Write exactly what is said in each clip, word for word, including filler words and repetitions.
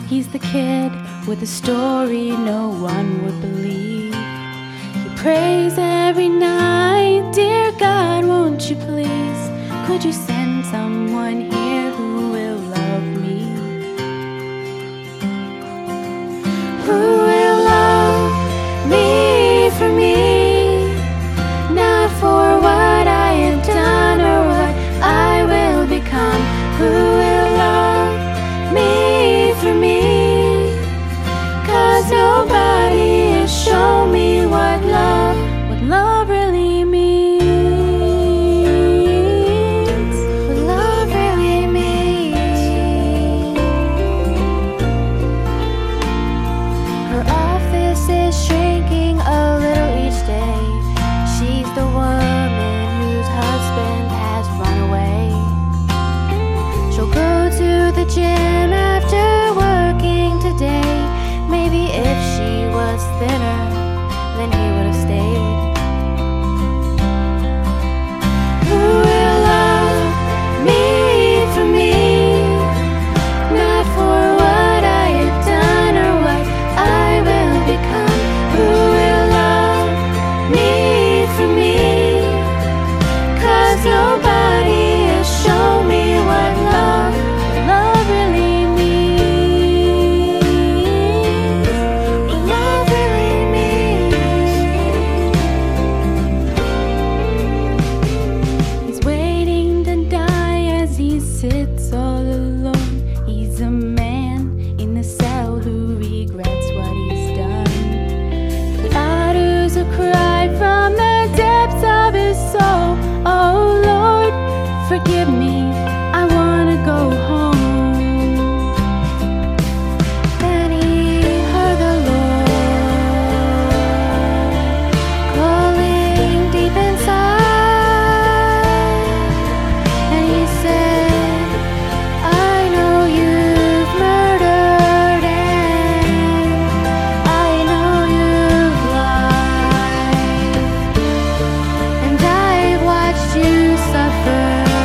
He's the kid with a story no one would believe. He prays every night, dear God, won't you please, could you send someone here who will love me? Who will love me for me, not for what I have done or what I will become. Who will love me for me, 'cause nobody has shown me what love, what love really means, what love really means. Her office is shrinking a little each day. She's the woman whose husband has run away. She'll go to the gym after working today. Maybe if she was thinner, then he would have stayed. Who will love me for me, not for what I have done or what I will become? Who will love me for me, 'cause nobody has shown me what love, what love really means, what love really means. He's waiting to die as he sits all alone. He's a man in the cell who regrets what he's done. He utters a cry from the depths of his soul. Oh Lord, forgive me, I wanna go home. Then he heard the Lord calling deep inside, and he said, I know you've murdered and I know you've lied, and I've watched you suffer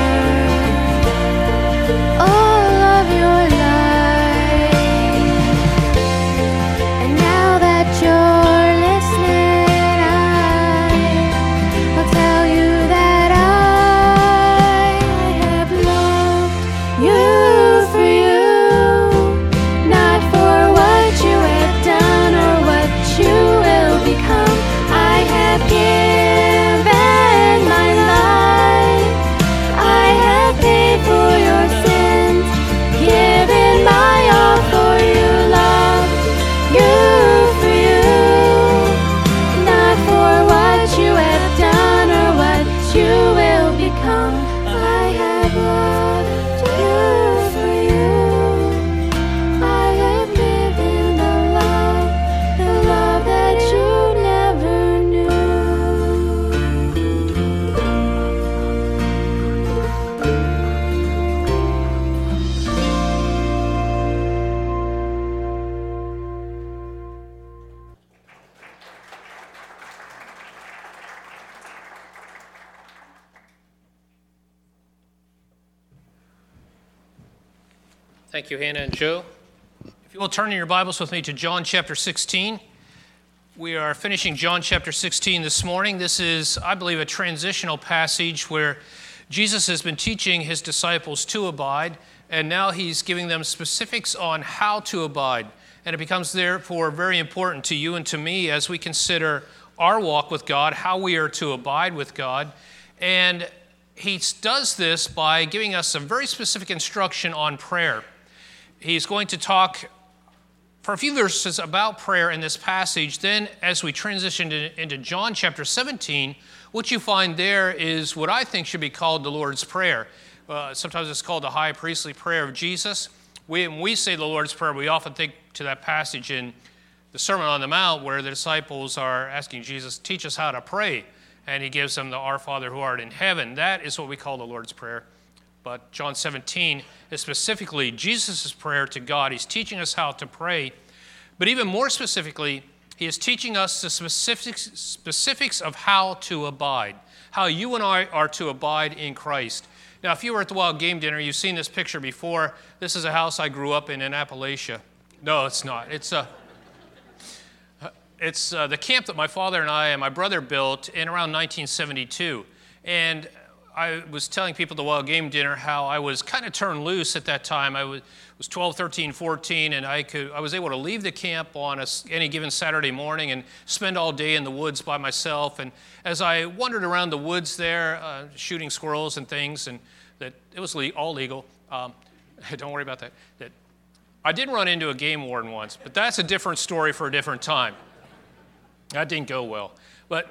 all of your life. And now that you're listening, I, I'll tell you that I have loved you for you, not for what you have done or what you will become. I have given my life, I have paid for your sins, given my all for you, love you for you, not for what you have done or what you will become. I have loved you for you, I have given the love, the love that you never knew. Thank you, Hannah and Joe. If you will turn in your Bibles with me to John chapter sixteen. We are finishing John chapter sixteen this morning. This is, I believe, a transitional passage where Jesus has been teaching his disciples to abide, and now he's giving them specifics on how to abide. And it becomes therefore very important to you and to me as we consider our walk with God, how we are to abide with God. And he does this by giving us some very specific instruction on prayer. He's going to talk for a few verses about prayer in this passage. Then as we transition to, into John chapter seventeen, what you find there is what I think should be called the Lord's Prayer. Uh, sometimes it's called the high priestly prayer of Jesus. We, when we say the Lord's Prayer, we often think to that passage in the Sermon on the Mount where the disciples are asking Jesus, teach us how to pray. And he gives them the Our Father who art in heaven. That is what we call the Lord's Prayer. But John seventeen is specifically Jesus' prayer to God. He's teaching us how to pray. But even more specifically, he is teaching us the specifics, specifics of how to abide, how you and I are to abide in Christ. Now, if you were at the Wild Game Dinner, you've seen this picture before. This is a house I grew up in in Appalachia. No, it's not. It's a. Uh, it's uh, the camp that my father and I and my brother built in around nineteen seventy-two, and I was telling people at the Wild Game Dinner how I was kind of turned loose at that time. I was, was twelve, thirteen, fourteen, and I could I was able to leave the camp on a, any given Saturday morning and spend all day in the woods by myself. And as I wandered around the woods there, uh, shooting squirrels and things, and that it was le- all legal. Um, don't worry about that. That I did run into a game warden once, but that's a different story for a different time. That didn't go well, but.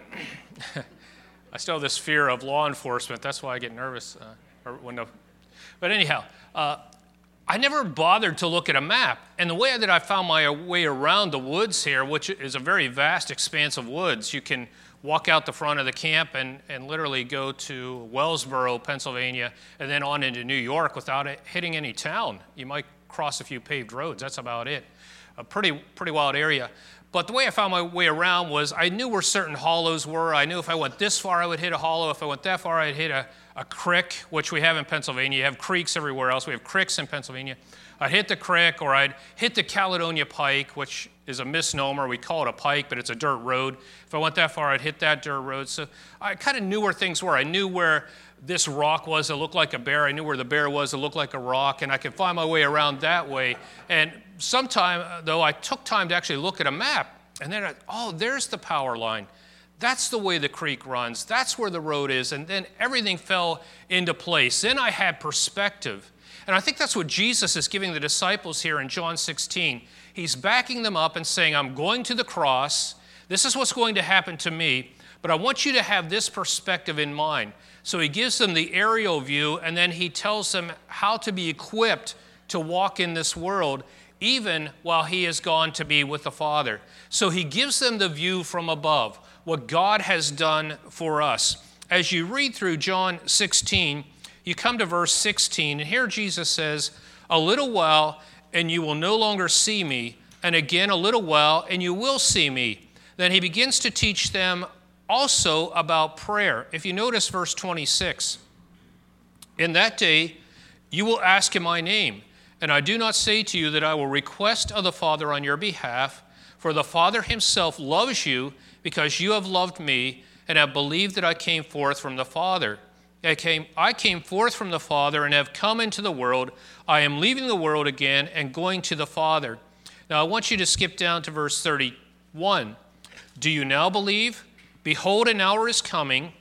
I still have this fear of law enforcement. That's why I get nervous. Uh, or when the, but anyhow, uh, I never bothered to look at a map. And the way that I found my way around the woods here, which is a very vast expanse of woods, you can walk out the front of the camp and, and literally go to Wellsboro, Pennsylvania, and then on into New York without it hitting any town. You might cross a few paved roads. That's about it. A pretty, pretty wild area. But the way I found my way around was I knew where certain hollows were. I knew if I went this far, I would hit a hollow. If I went that far, I'd hit a, a creek, which we have in Pennsylvania. You have creeks everywhere else. We have creeks in Pennsylvania. I'd hit the creek, or I'd hit the Caledonia Pike, which is a misnomer. We call it a pike, but it's a dirt road. If I went that far, I'd hit that dirt road. So I kind of knew where things were. I knew where this rock was that looked like a bear. I knew where the bear was that looked like a rock, and I could find my way around that way. And sometime, though, I took time to actually look at a map. And then, I, oh, there's the power line. That's the way the creek runs. That's where the road is. And then everything fell into place. Then I had perspective. And I think that's what Jesus is giving the disciples here in John sixteen. He's backing them up and saying, I'm going to the cross. This is what's going to happen to me. But I want you to have this perspective in mind. So he gives them the aerial view, and then he tells them how to be equipped to walk in this world, even while he has gone to be with the Father. So he gives them the view from above, what God has done for us. As you read through John sixteen, you come to verse sixteen, and here Jesus says, a little while, and you will no longer see me, and again a little while, and you will see me. Then he begins to teach them also about prayer. If you notice verse twenty-six, in that day you will ask in my name, and I do not say to you that I will request of the Father on your behalf, for the Father himself loves you because you have loved me and have believed that I came forth from the Father. I came, I came forth from the Father and have come into the world. I am leaving the world again and going to the Father. Now I want you to skip down to verse thirty-one. Do you now believe? Behold, an hour is coming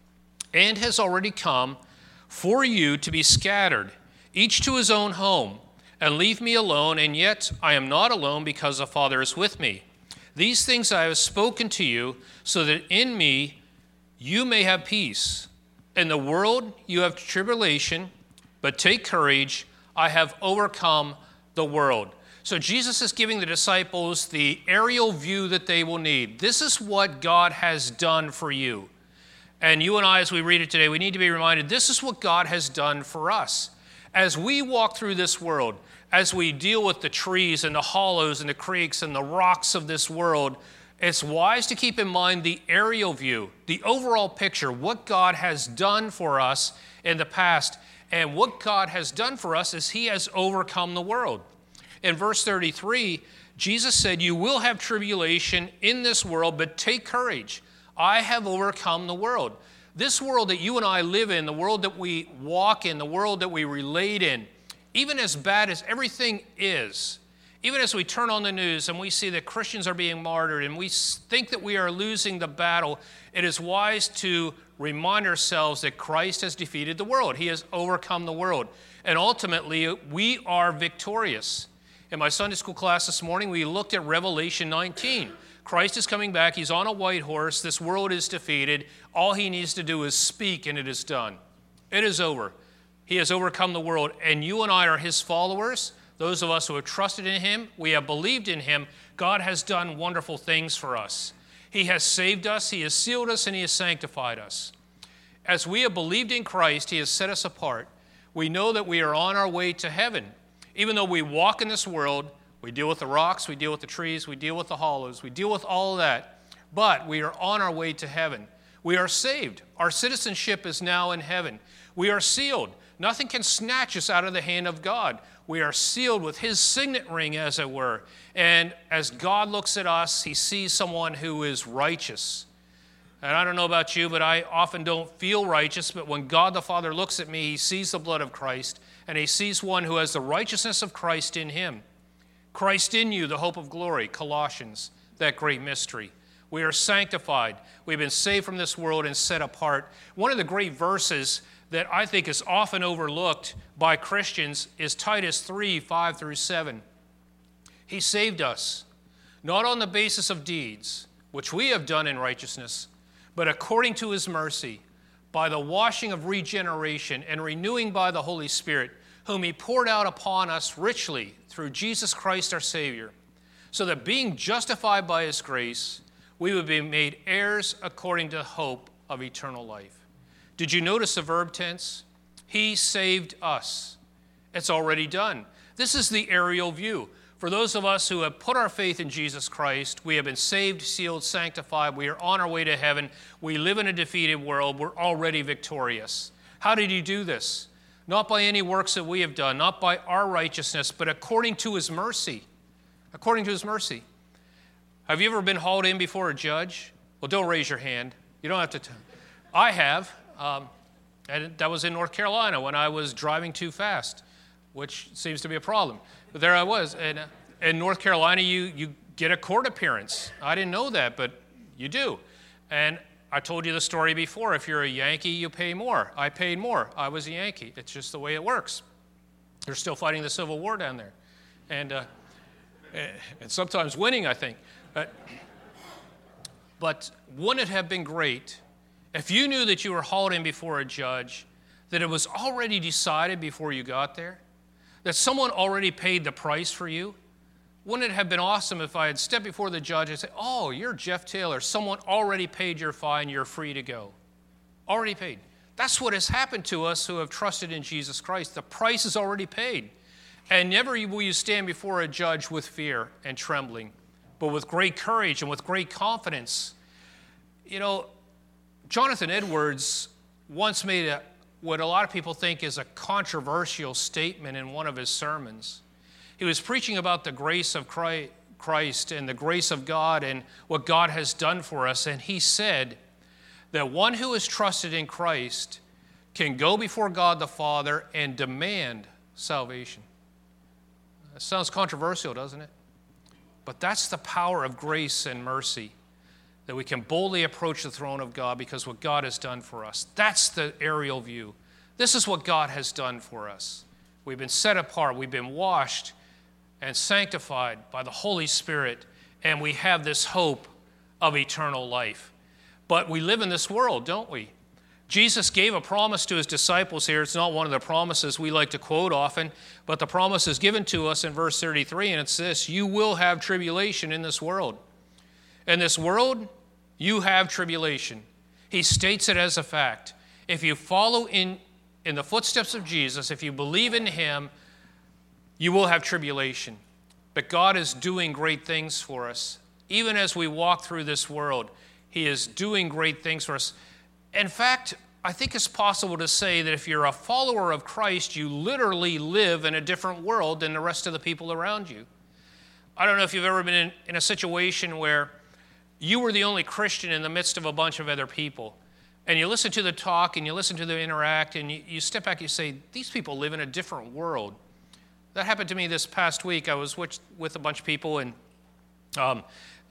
and has already come for you to be scattered, each to his own home, and leave me alone, and yet I am not alone because the Father is with me. These things I have spoken to you, so that in me you may have peace. In the world you have tribulation, but take courage, I have overcome the world. So Jesus is giving the disciples the aerial view that they will need. This is what God has done for you. And you and I, as we read it today, we need to be reminded this is what God has done for us. As we walk through this world, as we deal with the trees and the hollows and the creeks and the rocks of this world, it's wise to keep in mind the aerial view, the overall picture, what God has done for us in the past. And what God has done for us is he has overcome the world. In verse thirty-three, Jesus said, you will have tribulation in this world, but take courage. I have overcome the world. This world that you and I live in, the world that we walk in, the world that we relate in, even as bad as everything is, even as we turn on the news and we see that Christians are being martyred and we think that we are losing the battle, it is wise to remind ourselves that Christ has defeated the world. He has overcome the world. And ultimately, we are victorious. In my Sunday school class this morning, we looked at Revelation nineteen. Christ is coming back. He's on a white horse. This world is defeated. All he needs to do is speak, and it is done. It is over. He has overcome the world, and you and I are his followers. Those of us who have trusted in him, we have believed in him. God has done wonderful things for us. He has saved us, he has sealed us, and he has sanctified us. As we have believed in Christ, he has set us apart. We know that we are on our way to heaven. Even though we walk in this world, we deal with the rocks, we deal with the trees, we deal with the hollows, we deal with all of that, but we are on our way to heaven. We are saved. Our citizenship is now in heaven. We are sealed. Nothing can snatch us out of the hand of God. We are sealed with his signet ring, as it were. And as God looks at us, he sees someone who is righteous. And I don't know about you, but I often don't feel righteous. But when God the Father looks at me, he sees the blood of Christ, and he sees one who has the righteousness of Christ in him. Christ in you, the hope of glory, Colossians, that great mystery. We are sanctified. We've been saved from this world and set apart. One of the great verses that I think is often overlooked by Christians is Titus three, five through seven. He saved us, not on the basis of deeds, which we have done in righteousness, but according to his mercy, by the washing of regeneration and renewing by the Holy Spirit, whom he poured out upon us richly through Jesus Christ our Savior, so that being justified by his grace, we would be made heirs according to hope of eternal life. Did you notice the verb tense? He saved us. It's already done. This is the aerial view. For those of us who have put our faith in Jesus Christ, we have been saved, sealed, sanctified. We are on our way to heaven. We live in a defeated world. We're already victorious. How did he do this? Not by any works that we have done, not by our righteousness, but according to his mercy. According to his mercy. Have you ever been hauled in before a judge? Well, don't raise your hand. You don't have to. T- I have. Um, and that was in North Carolina when I was driving too fast, which seems to be a problem. But there I was. And uh, in North Carolina, you, you get a court appearance. I didn't know that, but you do. And I told you the story before. If you're a Yankee, you pay more. I paid more. I was a Yankee. It's just the way it works. They're still fighting the Civil War down there. And, uh, and sometimes winning, I think. But, but wouldn't it have been great if you knew that you were hauled in before a judge, that it was already decided before you got there, that someone already paid the price for you? Wouldn't it have been awesome if I had stepped before the judge and said, oh, you're Jeff Taylor. Someone already paid your fine. You're free to go. Already paid. That's what has happened to us who have trusted in Jesus Christ. The price is already paid. And never will you stand before a judge with fear and trembling, but with great courage and with great confidence. You know, Jonathan Edwards once made a, what a lot of people think is a controversial statement in one of his sermons. He was preaching about the grace of Christ and the grace of God and what God has done for us. And he said that one who is trusted in Christ can go before God the Father and demand salvation. That sounds controversial, doesn't it? But that's the power of grace and mercy, that we can boldly approach the throne of God because what God has done for us. That's the aerial view. This is what God has done for us. We've been set apart. We've been washed and sanctified by the Holy Spirit, and we have this hope of eternal life. But we live in this world, don't we? Jesus gave a promise to his disciples here. It's not one of the promises we like to quote often, but the promise is given to us in verse thirty-three, and it's this: you will have tribulation in this world. In this world, you have tribulation. He states it as a fact. If you follow in, in the footsteps of Jesus, if you believe in him, you will have tribulation. But God is doing great things for us. Even as we walk through this world, he is doing great things for us. In fact, I think it's possible to say that if you're a follower of Christ, you literally live in a different world than the rest of the people around you. I don't know if you've ever been in, in a situation where you were the only Christian in the midst of a bunch of other people. And you listen to the talk and you listen to them interact and you, you step back and you say, these people live in a different world. That happened to me this past week. I was with, with a bunch of people, and um,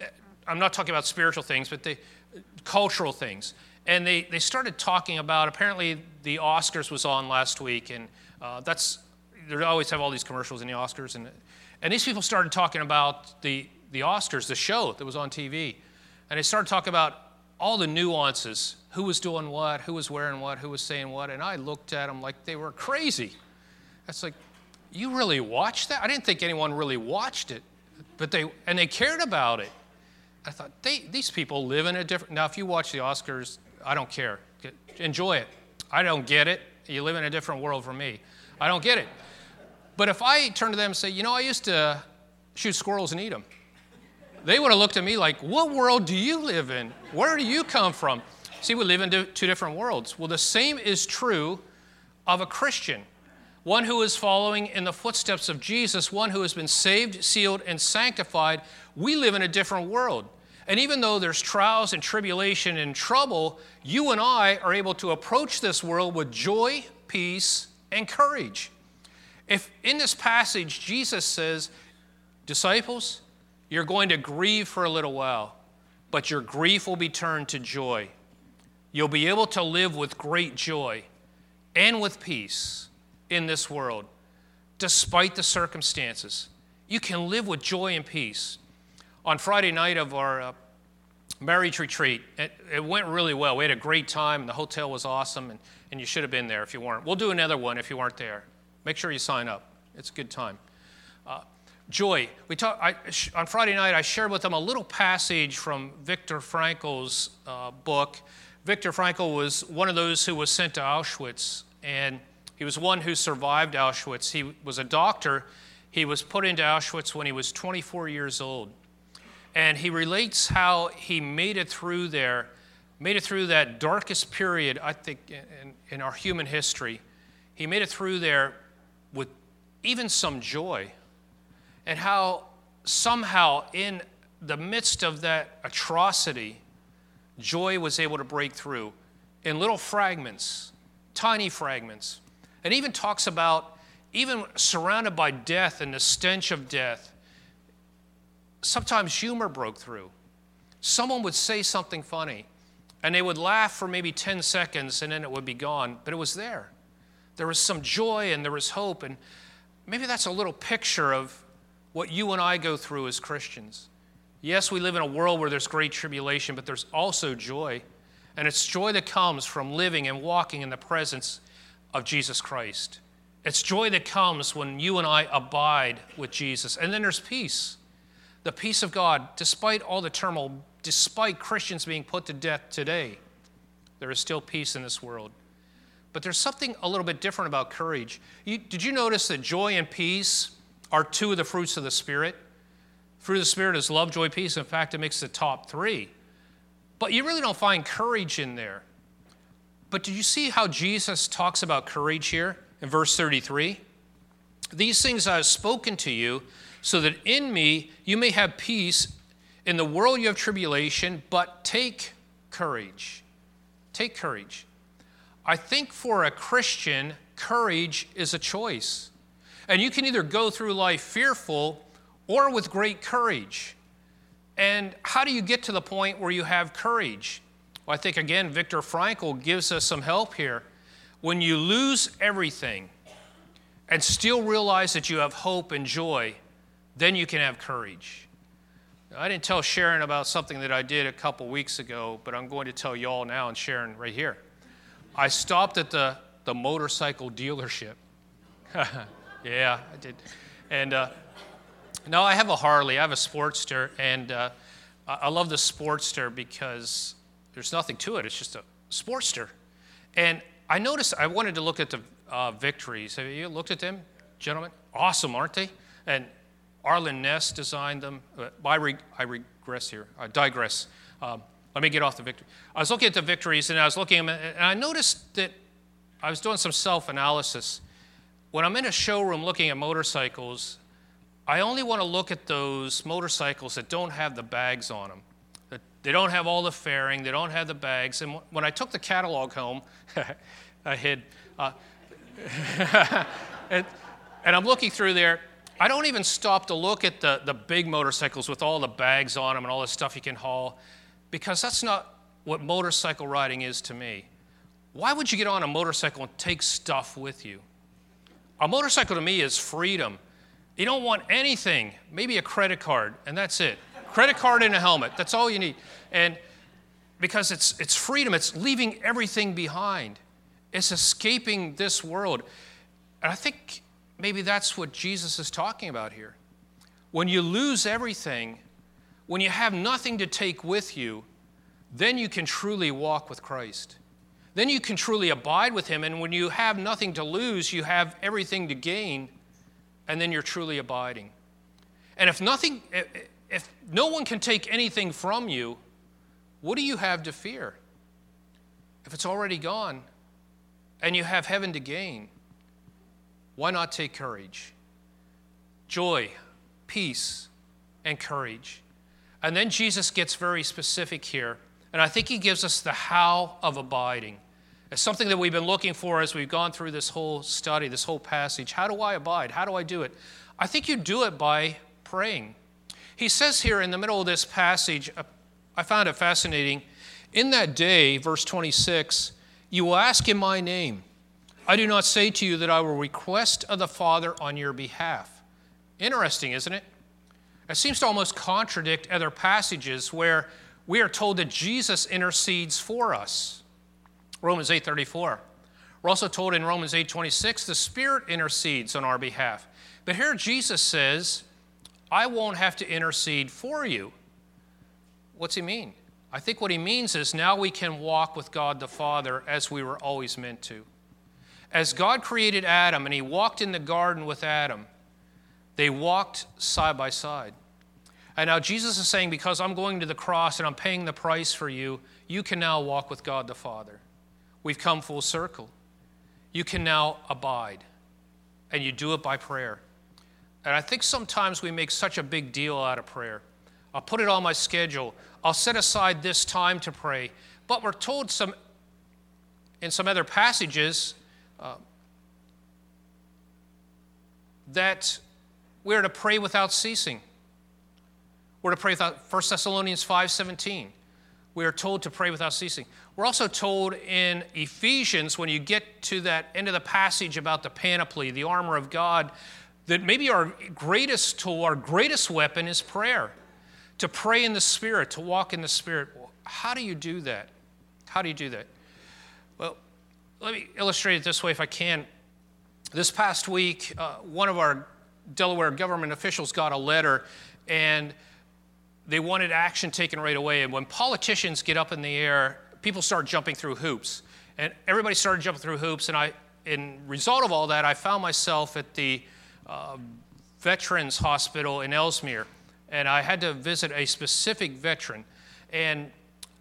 I'm not talking about spiritual things, but the cultural things. And they, they started talking about, apparently the Oscars was on last week, and uh, that's, they always have all these commercials in the Oscars. And, and these people started talking about the, the Oscars, the show that was on T V. And they started talking about all the nuances, who was doing what, who was wearing what, who was saying what. And I looked at them like they were crazy. It's like, you really watched that? I didn't think anyone really watched it, but they and they cared about it. I thought, they, these people live in a different... Now, if you watch the Oscars, I don't care. Enjoy it. I don't get it. You live in a different world from me. I don't get it. But if I turn to them and say, you know, I used to shoot squirrels and eat them, they would have looked at me like, what world do you live in? Where do you come from? See, we live in two different worlds. Well, the same is true of a Christian. one who is following in the footsteps of Jesus, one who has been saved, sealed, and sanctified, we live in a different world. And even though there's trials and tribulation and trouble, you and I are able to approach this world with joy, peace, and courage. If in this passage Jesus says, disciples, you're going to grieve for a little while, but your grief will be turned to joy. You'll be able to live with great joy and with peace in this world, despite the circumstances. You can live with joy and peace. On Friday night of our uh, marriage retreat, it, it went really well. We had a great time, and the hotel was awesome, and, and you should have been there if you weren't. We'll do another one if you weren't there. Make sure you sign up. It's a good time. Uh, joy. We talk, I, on Friday night, I shared with them a little passage from Viktor Frankl's uh, book. Viktor Frankl was one of those who was sent to Auschwitz, and he was one who survived Auschwitz. He was a doctor. He was put into Auschwitz when he was twenty-four years old. And he relates how he made it through there, made it through that darkest period, I think, in, in our human history. He made it through there with even some joy. And how somehow in the midst of that atrocity, joy was able to break through in little fragments, tiny fragments. And even talks about, even surrounded by death and the stench of death, sometimes humor broke through. Someone would say something funny, and they would laugh for maybe ten seconds, and then it would be gone, but it was there. There was some joy, and there was hope, and maybe that's a little picture of what you and I go through as Christians. Yes, we live in a world where there's great tribulation, but there's also joy, and it's joy that comes from living and walking in the presence of Jesus Christ. It's joy that comes when you and I abide with Jesus, and then there's peace. The peace of God, despite all the turmoil, despite Christians being put to death today, there is still peace in this world. But there's something a little bit different about courage. You, did you notice that joy and peace are two of the fruits of the Spirit? Fruit of the Spirit is love, joy, peace. In fact, it makes the top three. But you really don't find courage in there. But did you see how Jesus talks about courage here in verse thirty-three? These things I have spoken to you, so that in me you may have peace. In the world you have tribulation, but take courage. Take courage. I think for a Christian, courage is a choice. And you can either go through life fearful or with great courage. And how do you get to the point where you have courage? Well, I think, again, Viktor Frankl gives us some help here. When you lose everything and still realize that you have hope and joy, then you can have courage. Now, I didn't tell Sharon about something that I did a couple weeks ago, but I'm going to tell y'all now, and Sharon right here. I stopped at the, the motorcycle dealership. Yeah, I did. And uh, no, I have a Harley. I have a Sportster, and uh, I love the Sportster because there's nothing to it. It's just a Sportster. And I noticed, I wanted to look at the uh, Victories. Have you looked at them, gentlemen? Awesome, aren't they? And Arlen Ness designed them. I, reg- I regress here. I digress. Um, let me get off the Victory. I was looking at the Victories, and I was looking at them, and I noticed that I was doing some self-analysis. When I'm in a showroom looking at motorcycles, I only want to look at those motorcycles that don't have the bags on them. That they don't have all the fairing, they don't have the bags. And when I took the catalog home, I hid, uh, and, and I'm looking through there, I don't even stop to look at the, the big motorcycles with all the bags on them and all the stuff you can haul, because that's not what motorcycle riding is to me. Why would you get on a motorcycle and take stuff with you? A motorcycle to me is freedom. You don't want anything, maybe a credit card, and that's it. Credit card and a helmet, that's all you need. And because it's it's freedom, it's leaving everything behind. It's escaping this world. And I think maybe that's what Jesus is talking about here. When you lose everything, when you have nothing to take with you, then you can truly walk with Christ. Then you can truly abide with him, and when you have nothing to lose, you have everything to gain, and then you're truly abiding. And if nothing, if no one can take anything from you, what do you have to fear? If it's already gone, and you have heaven to gain, why not take courage? Joy, peace, and courage. And then Jesus gets very specific here, and I think he gives us the how of abiding. It's something that we've been looking for as we've gone through this whole study, this whole passage. How do I abide? How do I do it? I think you do it by praying. He says here in the middle of this passage, I found it fascinating, in that day, verse twenty-six, you will ask in my name. I do not say to you that I will request of the Father on your behalf. Interesting, isn't it? It seems to almost contradict other passages where we are told that Jesus intercedes for us. Romans eight thirty-four. We're also told in Romans eight twenty-six, the Spirit intercedes on our behalf. But here Jesus says, I won't have to intercede for you. What's he mean? I think what he means is now we can walk with God the Father as we were always meant to. As God created Adam and he walked in the garden with Adam, they walked side by side. And now Jesus is saying, because I'm going to the cross and I'm paying the price for you, you can now walk with God the Father. We've come full circle. You can now abide. And you do it by prayer. And I think sometimes we make such a big deal out of prayer. I'll put it on my schedule. I'll set aside this time to pray. But we're told some, in some other passages uh, that we're to pray without ceasing. We're to pray without, First Thessalonians five seventeen. We are told to pray without ceasing. We're also told in Ephesians, when you get to that end of the passage about the panoply, the armor of God, that maybe our greatest tool, our greatest weapon is prayer. To pray in the Spirit, to walk in the Spirit. How do you do that? How do you do that? Well, let me illustrate it this way if I can. This past week, uh, one of our Delaware government officials got a letter, and they wanted action taken right away. And when politicians get up in the air, people start jumping through hoops. And everybody started jumping through hoops, and I, in result of all that, I found myself at the uh, Veterans Hospital in Ellesmere. And I had to visit a specific veteran. And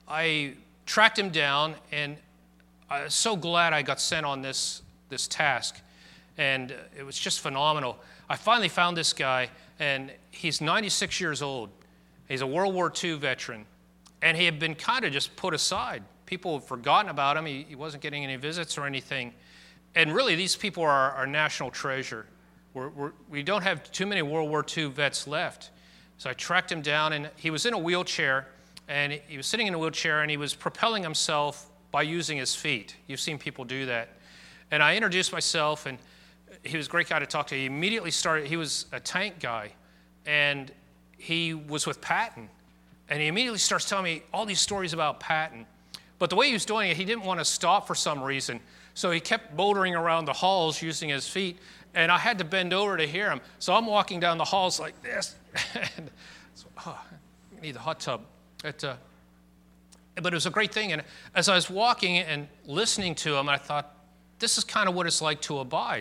I tracked him down, and I was so glad I got sent on this, this task. And it was just phenomenal. I finally found this guy, and he's ninety-six years old. He's a World War Two veteran. And he had been kind of just put aside. People had forgotten about him. He, he wasn't getting any visits or anything. And really, these people are our national treasure. We're, we're, we don't have too many World War Two vets left. So I tracked him down, and he was in a wheelchair, and he was sitting in a wheelchair, and he was propelling himself by using his feet. You've seen people do that. And I introduced myself, and he was a great guy to talk to. He immediately started, he was a tank guy, and he was with Patton. And he immediately starts telling me all these stories about Patton. But the way he was doing it, he didn't want to stop for some reason. So he kept bouldering around the halls using his feet, and I had to bend over to hear him. So I'm walking down the halls like this. and so, oh, I need the hot tub. It, uh, but it was a great thing. And as I was walking and listening to him, I thought, this is kind of what it's like to abide.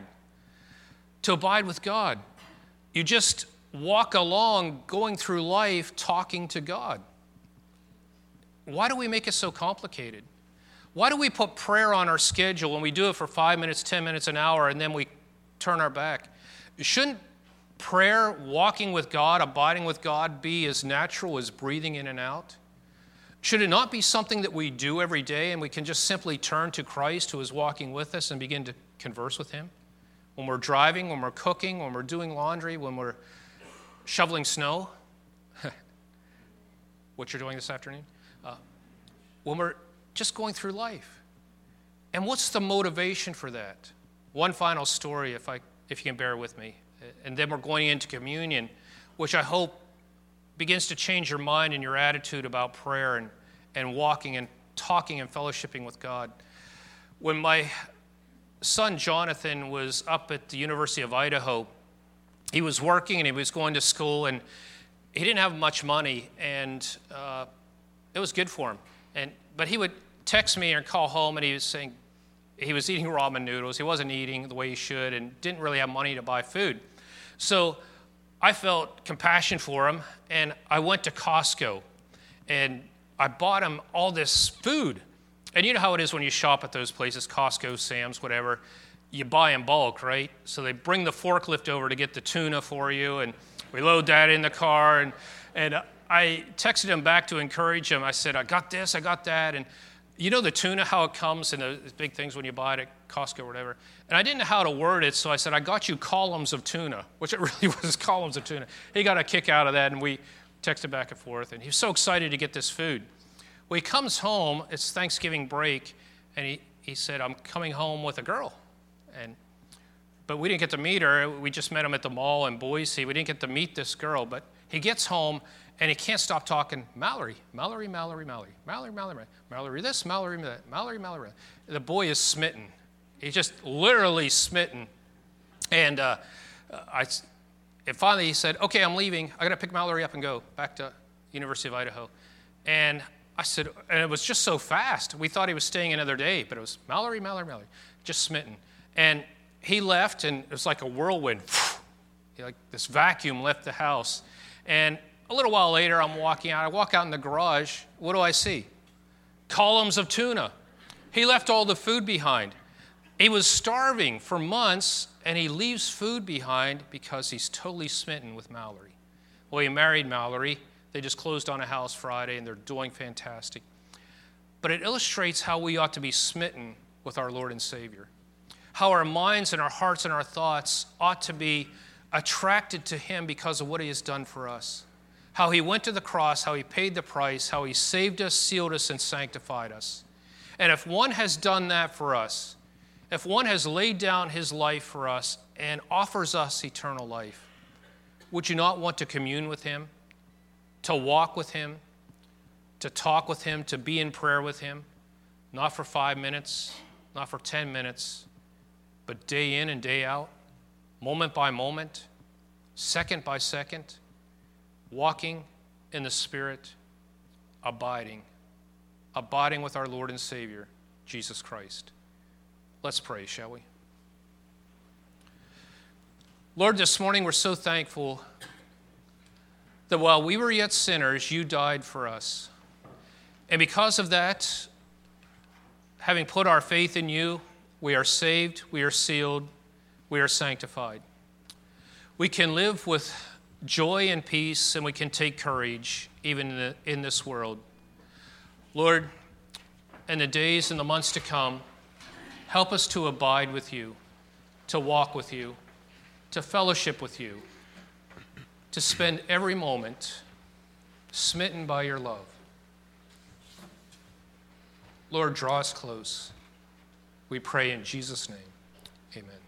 To abide with God. You just walk along, going through life, talking to God. Why do we make it so complicated? Why do we put prayer on our schedule when we do it for five minutes, ten minutes, an hour, and then we turn our back? Shouldn't prayer, walking with God, abiding with God, be as natural as breathing in and out? Should it not be something that we do every day and we can just simply turn to Christ who is walking with us and begin to converse with him? When we're driving, when we're cooking, when we're doing laundry, when we're shoveling snow, what you're doing this afternoon, uh, when we're just going through life. And what's the motivation for that? One final story, if I, if you can bear with me, and then we're going into communion, which I hope begins to change your mind and your attitude about prayer and, and walking and talking and fellowshipping with God. When my son Jonathan was up at the University of Idaho, he was working and he was going to school, and he didn't have much money, and uh, it was good for him. And but he would text me or call home, and he was saying he was eating ramen noodles. He wasn't eating the way he should and didn't really have money to buy food. So I felt compassion for him, and I went to Costco, and I bought him all this food. And you know how it is when you shop at those places, Costco, Sam's, whatever. you buy in bulk, right? So they bring the forklift over to get the tuna for you, and we load that in the car. And, and I texted him back to encourage him. I said, I got this, I got that. And you know the tuna, how it comes in the big things when you buy it at Costco or whatever. And I didn't know how to word it, so I said, I got you columns of tuna, which it really was columns of tuna. He got a kick out of that, and we texted back and forth. And he was so excited to get this food. Well, he comes home, it's Thanksgiving break, and he, he said, I'm coming home with a girl. And But we didn't get to meet her. We just met him at the mall in Boise. We didn't get to meet this girl. But he gets home, and he can't stop talking, Mallory, Mallory, Mallory, Mallory, Mallory, Mallory, Mallory this, Mallory that, Mallory, Mallory. The boy is smitten. He's just literally smitten. And uh, I, and finally he said, okay, I'm leaving. I got to pick Mallory up and go back to University of Idaho. And I said, and it was just so fast. We thought he was staying another day, but it was Mallory, Mallory, Mallory, just smitten. And he left, and it was like a whirlwind. Like this vacuum left the house. And a little while later, I'm walking out. I walk out in the garage. What do I see? Columns of tuna. He left all the food behind. He was starving for months, and he leaves food behind because he's totally smitten with Mallory. Well, he married Mallory. They just closed on a house Friday, and they're doing fantastic. But it illustrates how we ought to be smitten with our Lord and Savior. How our minds and our hearts and our thoughts ought to be attracted to him because of what he has done for us. How he went to the cross, how he paid the price, how he saved us, sealed us, and sanctified us. And if one has done that for us, if one has laid down his life for us and offers us eternal life, would you not want to commune with him, to walk with him, to talk with him, to be in prayer with him? Not for five minutes, not for ten minutes, but day in and day out, moment by moment, second by second, walking in the Spirit, abiding, abiding with our Lord and Savior, Jesus Christ. Let's pray, shall we? Lord, this morning we're so thankful that while we were yet sinners, you died for us. And because of that, having put our faith in you, we are saved, we are sealed, we are sanctified. We can live with joy and peace, and we can take courage even in, the, in this world. Lord, in the days and the months to come, help us to abide with you, to walk with you, to fellowship with you, to spend every moment smitten by your love. Lord, draw us close. We pray in Jesus' name. Amen.